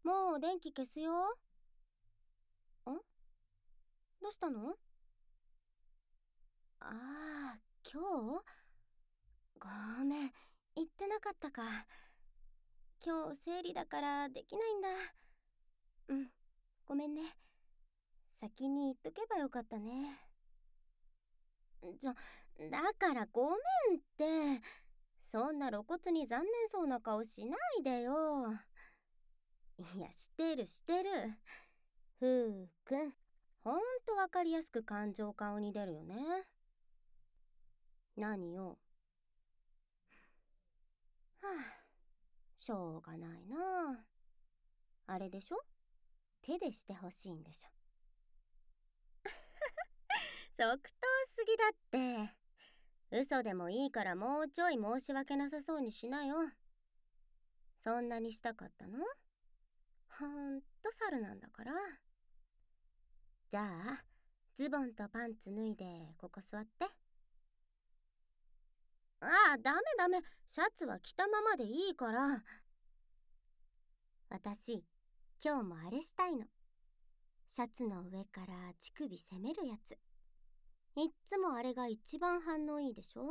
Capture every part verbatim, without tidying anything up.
もう電気消すよ。ん？どうしたの？ああ、今日？ごめん、言ってなかったか。今日生理だからできないんだ。うん、ごめんね。先に言っとけばよかったね。ちょ、だからごめんって。そんな露骨に残念そうな顔しないでよ。いや、してるしてる。ふうくん、ほんとわかりやすく感情顔に出るよね。何よ。はあ、しょうがないな。あれでしょ？手でしてほしいんでしょ。即答すぎだって。嘘でもいいからもうちょい申し訳なさそうにしなよ。そんなにしたかったの？ほんと猿なんだから。じゃあ、ズボンとパンツ脱いでここ座って。ああ、ダメダメ。シャツは着たままでいいから。私、今日もあれしたいの。シャツの上から乳首攻めるやつ。いっつもあれが一番反応いいでしょ？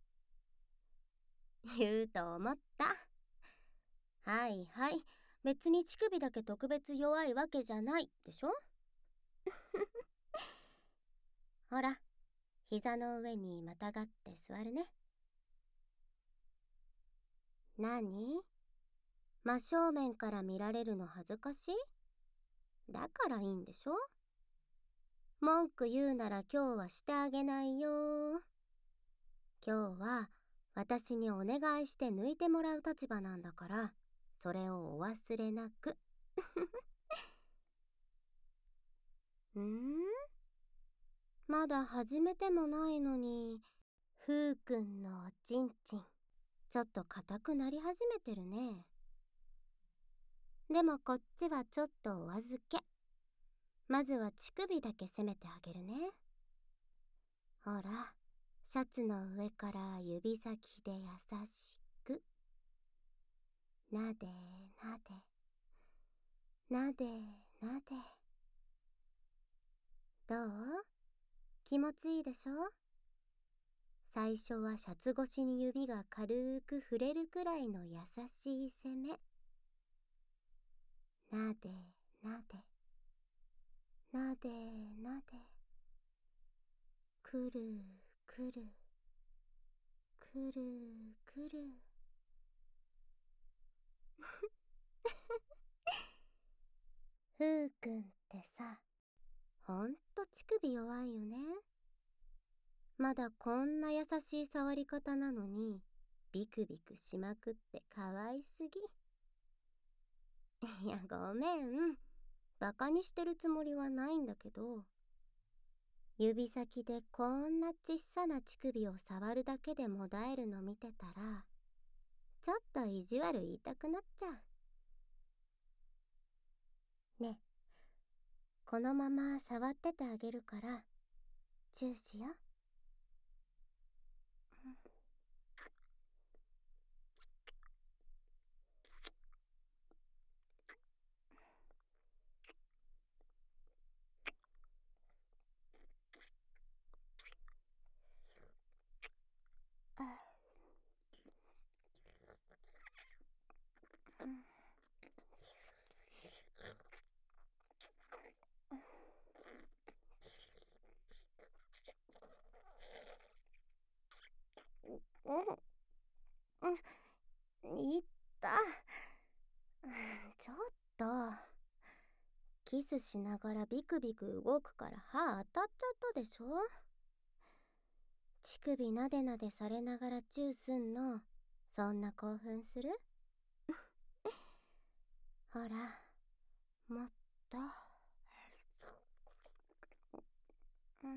言うと思った。はいはい。別に乳首だけ特別弱いわけじゃないでしょ？ほら、膝の上にまたがって座るね。何？真正面から見られるの恥ずかしい？だからいいんでしょ？文句言うなら今日はしてあげないよ。今日は私にお願いして抜いてもらう立場なんだから、それをお忘れなく。んー？まだ始めてもないのに、ふうくんのおちんちん、ちょっと硬くなり始めてるね。でもこっちはちょっとお預け。まずは乳首だけ攻めてあげるね。ほら、シャツの上から指先で優しく。なでなで。なでなで。どう？気持ちいいでしょ？最初はシャツ越しに指が軽く触れるくらいの優しい攻め。なでなで。なでなで。くるくる。くるくる。ふうくんってさ、ほんと乳首弱いよね。まだこんな優しい触り方なのに、ビクビクしまくってかわいすぎ。いや、ごめん。バカにしてるつもりはないんだけど、指先でこんなちっさな乳首を触るだけでもだえるの見てたら、ちょっと意地悪言いたくなっちゃう。ね、このまま触っててあげるから、チューしよ。うん、うん、いった。ちょっと。キスしながらビクビク動くから歯当たっちゃったでしょ？乳首なでなでされながらチューすんの、そんな興奮する？ほら、もっと。うん。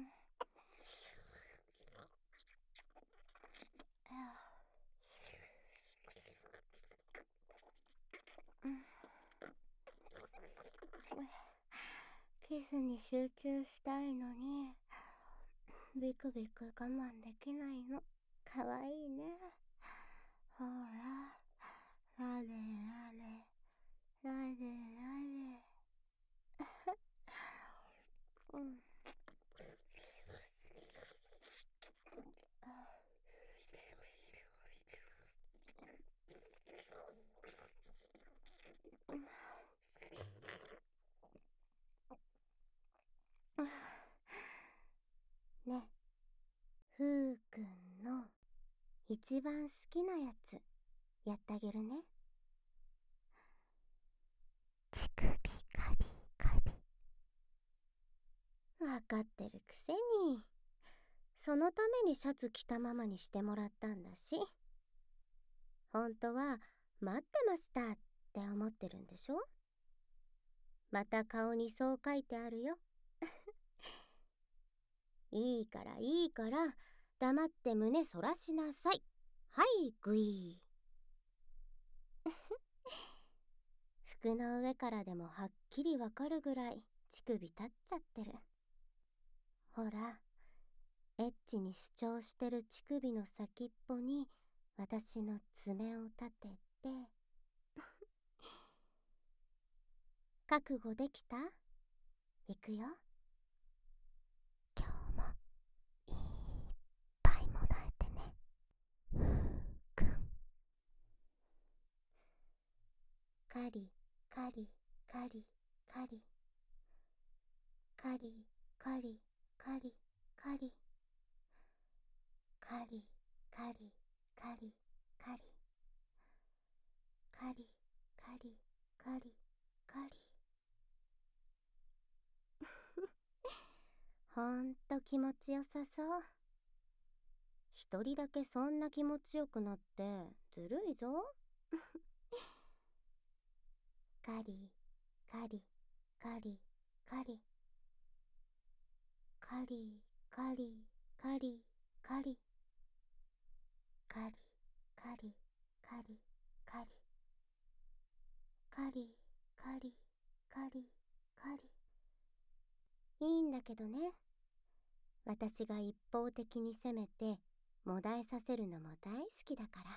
キスに集中したいのに、ビクビク我慢できないの。かわいいね。ほら、なでなで、なで一番好きなやつやってあげるね。乳首カリカリ。わかってるくせに。そのためにシャツ着たままにしてもらったんだし。本当は待ってましたって思ってるんでしょ。また顔にそう書いてあるよ。いいからいいから黙って胸そらしなさい。はいグイー。服の上からでもはっきりわかるぐらい乳首立っちゃってる。ほら、エッチに主張してる乳首の先っぽに私の爪を立てて。覚悟できた？いくよ。今日もいっぱいもらえてね、ふうくん。カリカリカリカリカリカリカリカリカリカリカリカリカリカリカリカリ。ほんと気持ちよさそう。一人だけそんな気持ちよくなってずるいぞ。カリカリカリカリカリカリカリカリカリカリカリカリカリカリカリカリ。いいんだけどね。私が一方的に攻めてもだえさせるのも大好きだから。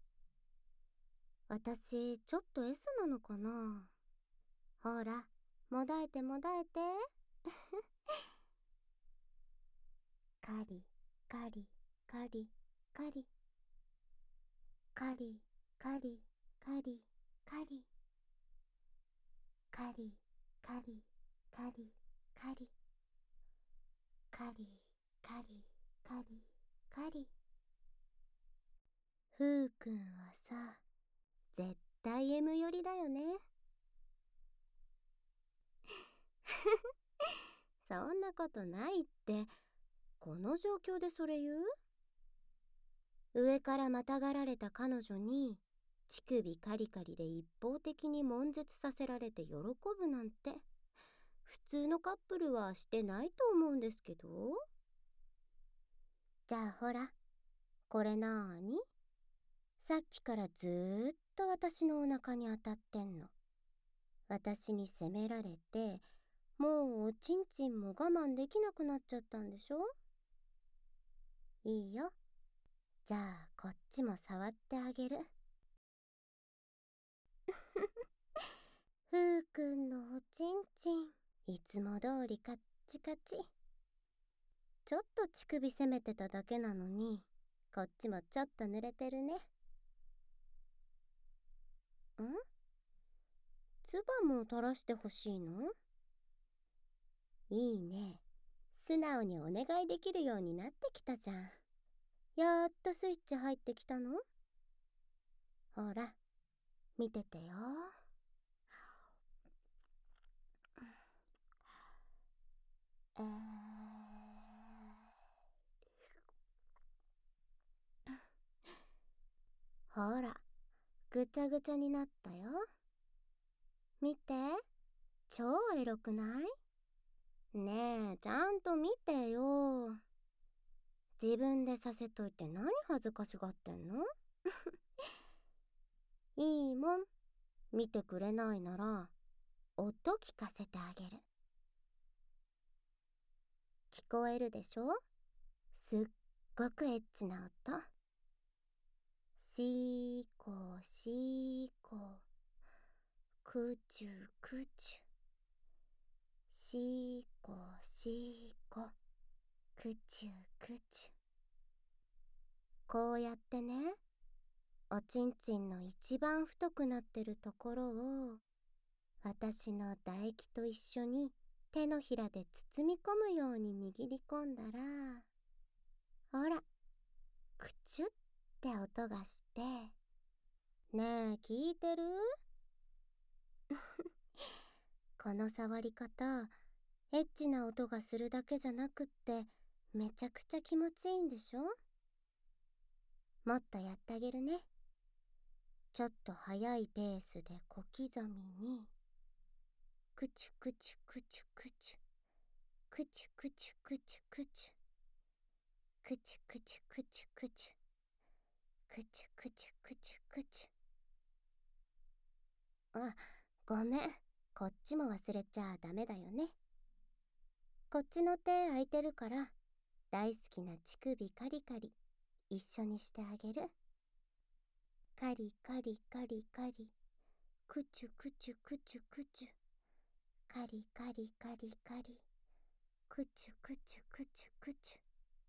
私ちょっと S なのかな。ほら、もだえてもだえて。カリカリカリカリカリカリカリカリカリカリカリカリカリカリカリカリ。ふうくんはさ、絶対 エム 寄りだよね。そんなことないって。この状況でそれ言う？上からまたがられた彼女に乳首カリカリで一方的に悶絶させられて喜ぶなんて普通のカップルはしてないと思うんですけど。じゃあほら、これなーに？さっきからずーっと私のお腹に当たってんの。私に責められて、もうおちんちんも我慢できなくなっちゃったんでしょ？いいよ。じゃあこっちも触ってあげる。ふうくんのおちんちん、いつも通りカッチカチ。ちょっと乳首攻めてただけなのに、こっちもちょっと濡れてるね。ん？唾も垂らしてほしいの？いいね。素直にお願いできるようになってきたじゃん。やっとスイッチ入ってきたの？ほら、見ててよ。えー、ほら、ぐちゃぐちゃになったよ。見て、超エロくない？ねえ、ちゃんと見てよ。自分でさせといて何恥ずかしがってんの？いいもん。見てくれないなら、音聞かせてあげる。聞こえるでしょ？すっごくエッチな音。シーコーシーコー、クチュクチュ。シーコーシーコー、クチュクチュ。こうやってね、おちんちんの一番太くなってるところを私の唾液と一緒に手のひらで包み込むように握り込んだら、ほら、くちゅっって音がして、ねえ聞いてる？この触り方、エッチな音がするだけじゃなくってめちゃくちゃ気持ちいいんでしょ？もっとやってあげるね。ちょっと速いペースで小刻みに、くちゅくちゅくちゅくちゅ、くちゅくちゅくちゅくちゅ、くちゅくちゅくちゅくちゅ、くちゅくちゅくちゅくちゅ。あ、ごめん、こっちも忘れちゃダメだよね。こっちの手空いてるから、大好きな乳首カリカリ一緒にしてあげる。カリカリカリカリ、くちゅくちゅくちゅくちゅ、カリカリカリカリ、くちゅくちゅくちゅくち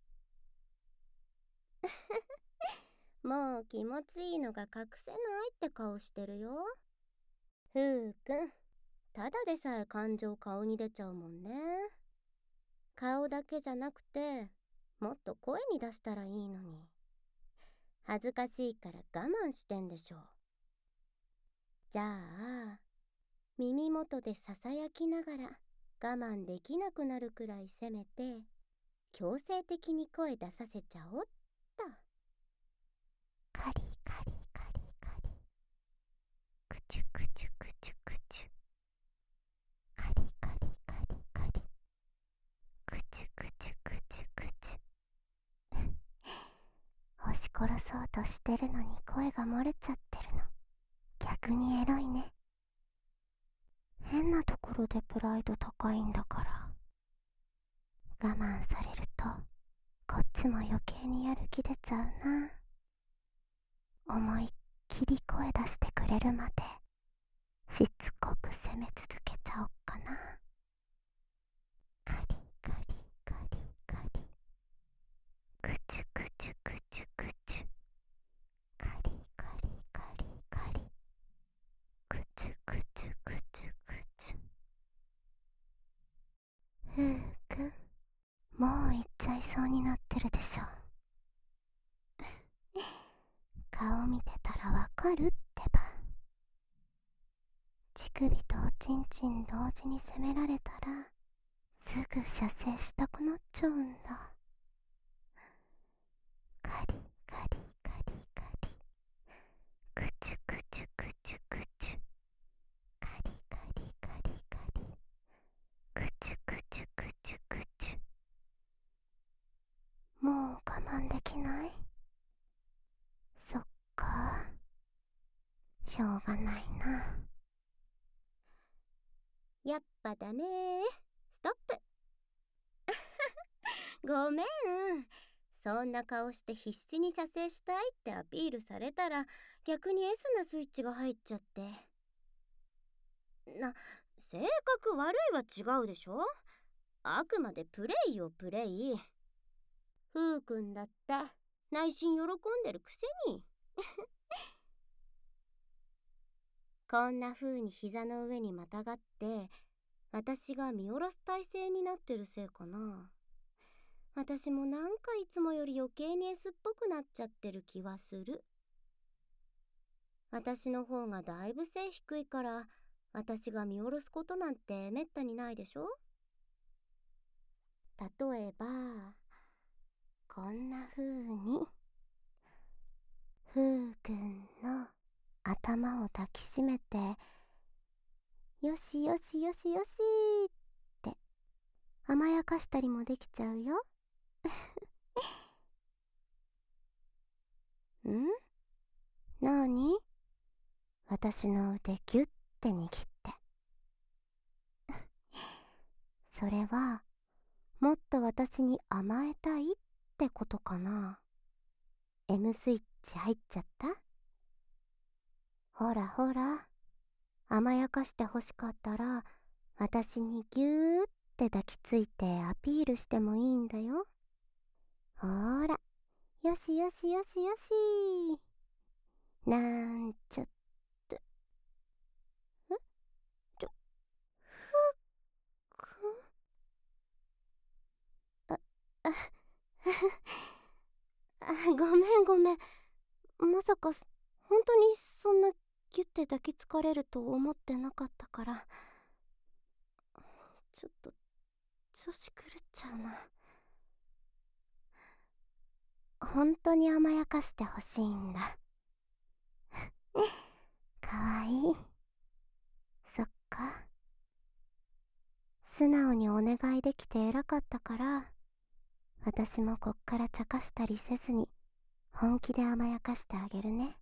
ゅ。もう気持ちいいのが隠せないって顔してるよ。ふうくん、ただでさえ感情顔に出ちゃうもんね。顔だけじゃなくて、もっと声に出したらいいのに。恥ずかしいから我慢してんでしょ。じゃあ、耳元でささやきながら我慢できなくなるくらいせめて、強制的に声出させちゃおっと。カリカリカリカリ、くちゅくちゅくちゅくちゅ、カリカリカリカリ、くちゅくちゅくちゅくちゅ。押し殺そうとしてるのに声が漏れちゃってるの、逆にエロいね。変なところでプライド高いんだから。我慢されるとこっちも余計にやる気出ちゃうな。思いっきり声出してくれるまでしつこく責め続けちゃおっかな。カリカリカリカリ、くちゅくちゅくちゅくちゅ、カリカリカリカリ、くちゅくちゅくちゅくちゅ。ふうくん、もう行っちゃいそうになってるでしょ。顔見てたらわかるってば。乳首とおちんちん同時に責められたらすぐ射精したくなっちゃうんだ。カリカリカリカリ、くちゅくちゅくちゅくちゅ、カリカリカリカリ、くちゅくちゅくちゅくちゅ。もう我慢できない？そっか、しょうがないな。やっぱダメー。ストップ。ごめん。そんな顔して必死に射精したいってアピールされたら逆に S なスイッチが入っちゃって。な、性格悪いは違うでしょ。あくまでプレイよプレイ。ふうくんだって内心喜んでるくせに。こんな風に膝の上にまたがって私が見下ろす体勢になってるせいかな。私もなんかいつもより余計に S っぽくなっちゃってる気はする。私の方がだいぶ背低いから私が見下ろすことなんてめったにないでしょ。例えばこんな風にふうくんの頭を抱きしめてよしよしよしよしって甘やかしたりもできちゃうよ。ん？なに？私の腕ギュッて握って。それはもっと私に甘えたいってことかな。 M スイッチ入っちゃった？ほらほら、甘やかしてほしかったら私にギューって抱きついてアピールしてもいいんだよ。ほーら、よしよしよしよし。なんちゃって。んちょ、ふっくん。あ、あ、あ、ごめんごめん。 まさか本当にそんなギュッて抱きつかれると思ってなかったから、ちょっと調子狂っちゃうな。本当に甘やかしてほしいんだ。かわいい。そっか。素直にお願いできて偉かったから、私もこっから茶化したりせずに本気で甘やかしてあげるね。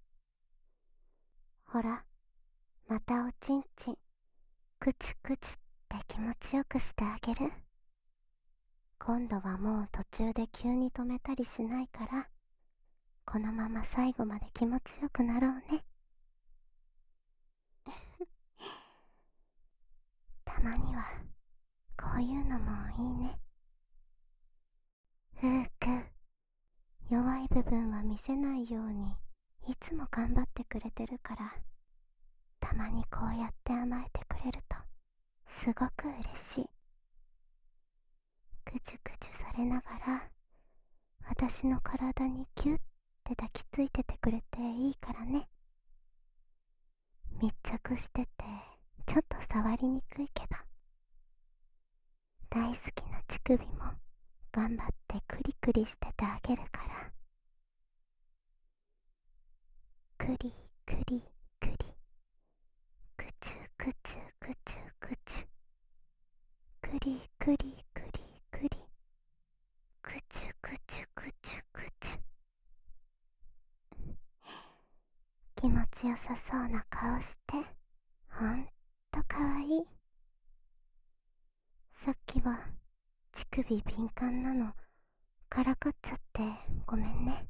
ほら、またおちんちんクチュクチュって気持ちよくしてあげる。今度はもう途中で急に止めたりしないから、このまま最後まで気持ちよくなろうね。たまにはこういうのもいいね。ふうくん、弱い部分は見せないようにいつも頑張ってくれてるから、たまにこうやって甘えてくれるとすごく嬉しい。ぐちゅぐちゅされながら私の体にキュッて抱きついててくれていいからね。密着しててちょっと触りにくいけど、大好きな乳首も頑張ってクリクリしててあげるから。クリクリクリ、クチュクチュクチュクチュ、クリクリクリクリ、クチュクチュクチュクチュ。気持ちよさそうな顔してほんとかわいい。さっきは乳首敏感なのからかっちゃってごめんね。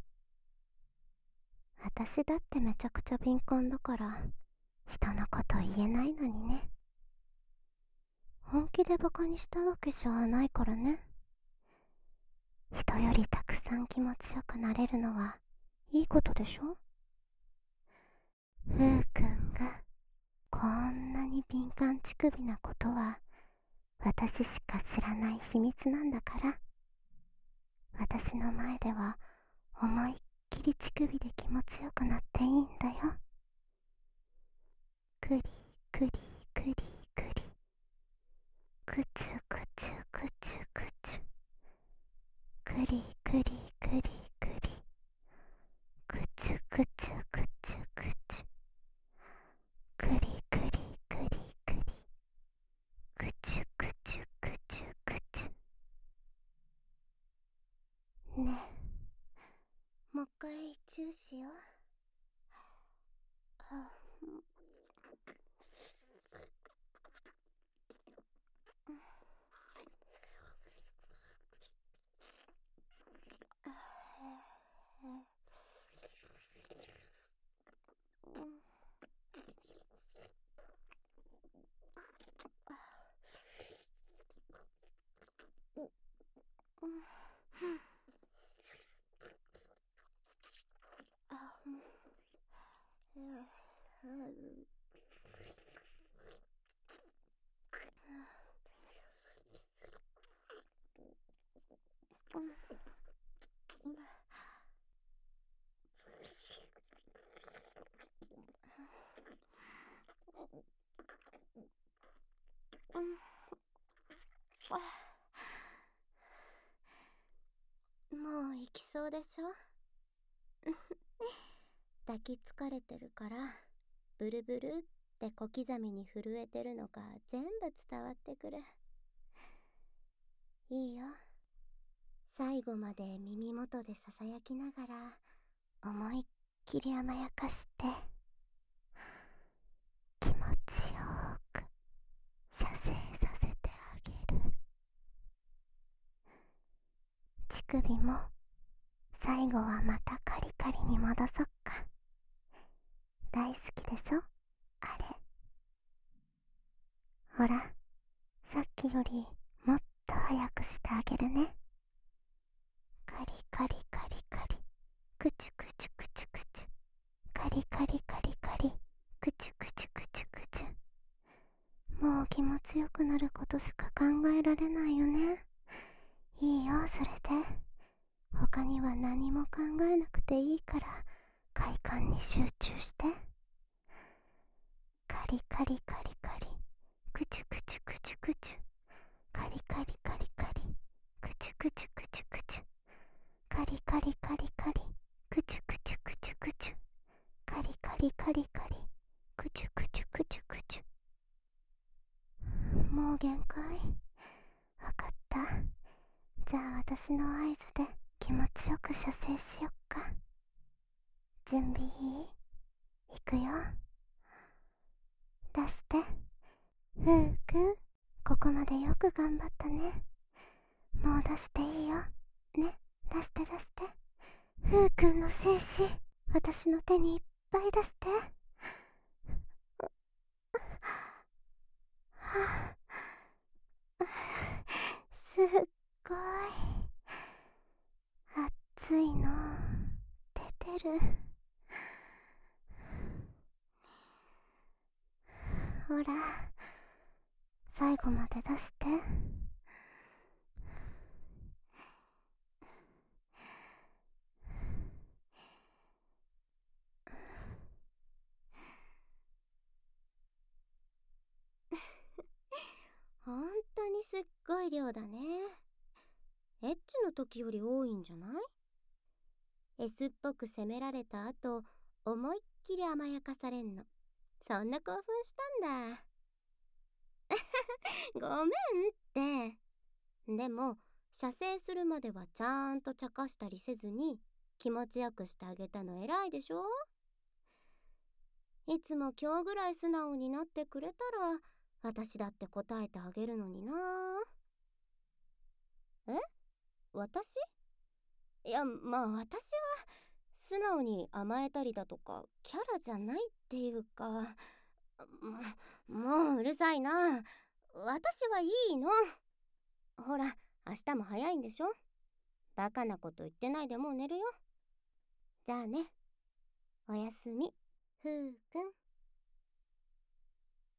私だってめちゃくちゃ敏感だから人のこと言えないのにね。本気でバカにしたわけじゃないからね。人よりたくさん気持ちよくなれるのはいいことでしょ。ふうくんがこんなに敏感乳首なことは私しか知らない秘密なんだから、私の前では思いっきり乳首で気持ちよくなっていいんだよ。クリクリクリクリ、クチュクチュクチュクチュ、クリクリクリクリ、クチュクチュクチュクチュ、クリクリクリクリ、クチュクチュクチュクチュ。ねえ、もう一回チューしよう。あ、もう行きそうでしょ。抱きつかれてるからブルブルって小刻みに震えてるのが全部伝わってくる。いいよ、最後まで耳元でささやきながら思いっきり甘やかして気持ちよく射精させてあげる。乳首も最後はまたカリカリに戻そっか。大好きでしょあれ。ほら、さっきよりもっと早くしてあげるね。カリカリカリカリ、クチュクチュクチュクチュ、カリカリカリカリ、クチュクチュクチュクチュ。もう気持ちよくなることしか考えられないよね。いいよ、それで。他には何も考えなくていいから快感に集中して。カリカリカリカリ、クチュクチュクチュクチュ、カリカリカリカリ、クチュクチュクチュクチュ、カリカリカリカリ、クチュクチュクチュクチュ、カリカリカリカリ、クチュクチュクチュクチュ。もう限界。わかった。じゃあ私の合図で気持ちよく射精しよっか。準備いい？いくよ。出して。ふうくん、ここまでよく頑張ったね。もう出していいよ。ね、出して出して。ふうくんの精子、私の手にいっぱい出して。はあ、すっごい熱いの出てる。ほら、最後まで出して。ほんとにすっごい量だね。エッチの時より多いんじゃない？ S っぽく責められた後、思いっきり甘やかされんの。そんな興奮したんだ。ごめんって。でも、射精するまではちゃんと茶化したりせずに気持ちよくしてあげたの偉いでしょ？いつも今日ぐらい素直になってくれたら私だって答えてあげるのにな。え？私？いや、まあ私は素直に甘えたりだとかキャラじゃないっていうか、ももううるさいな。私はいいの。ほら、明日も早いんでしょ？バカなこと言ってないでもう寝るよ。じゃあね。おやすみ、ふうくん。